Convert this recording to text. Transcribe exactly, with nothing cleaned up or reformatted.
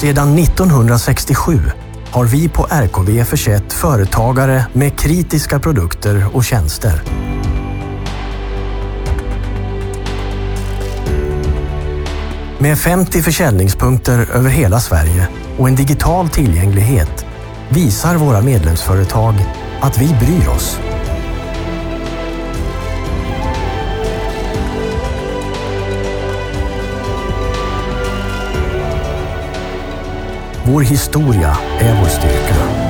Sedan nittonhundrasextiosju har vi på R K V försett företagare med kritiska produkter och tjänster. Med femtio försäljningspunkter över hela Sverige och en digital tillgänglighet visar våra medlemsföretag att vi bryr oss. Vår historia är vår styrka.